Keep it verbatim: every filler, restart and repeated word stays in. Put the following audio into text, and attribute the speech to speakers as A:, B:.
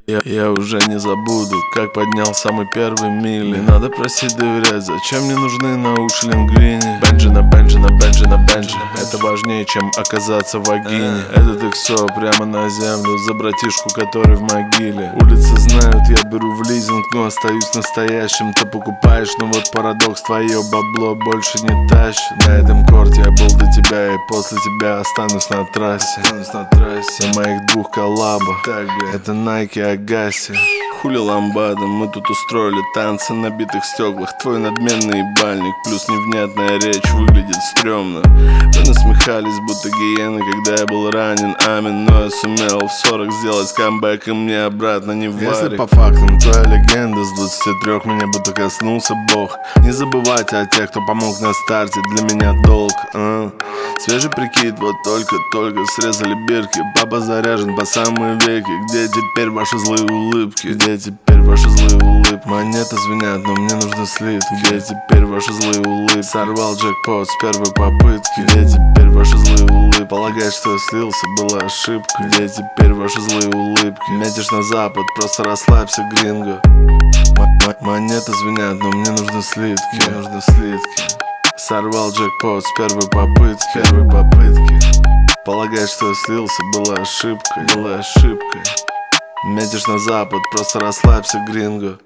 A: Я, я уже не забуду, как поднял самый первый мили. Не надо просить доверять, зачем мне нужны на уши лингвини. Бенджи на бенджи на бенджи на бенджи, это важнее, чем оказаться в вагине. Этот иксо прямо на землю, за братишку, который в могиле. Улицы знают, я беру в лизинг, но остаюсь настоящим. Ты покупаешь, но вот парадокс, твое бабло больше не тащит. На этом корте я был до тебя, и после тебя останусь на трассе. Останусь на трассе. На моих двух коллабах, это Nike и Агаси. Хули ламбада, мы тут устроили танцы на битых стеклах. Твой надменный ебальник, плюс невнятная речь выглядит стрёмно. Вы насмехались, будто гиены, когда я был ранен, амин. Но я сумел в сорок сделать камбэк, и мне обратно не варик. Если по фактам твоя легенда, с двадцати трёх меня будто коснулся Бог. Не забывайте о тех, кто помог на старте, для меня долг, а? Свежий прикид, вот только-только срезали бирки. Папа заряжен по самые веки. Где теперь ваши злые улыбки? Где теперь ваши злые улыбки? Монеты звенят, но мне нужны слитки. Где теперь ваши злые улыбки? Сорвал джекпот с первой попытки. Где теперь ваши злые улыбки? Полагать, что я слился, была ошибка. Где теперь ваши злые улыбки? Метишь на запад, просто расслабься, гринго. Монеты звенят, но мне нужны слитки. Мне нужны слитки. Сорвал джекпот с первой попытки, с первой попытки. Полагать, что я слился, была ошибкой, была ошибкой. Метишь на запад, просто расслабься, гринго.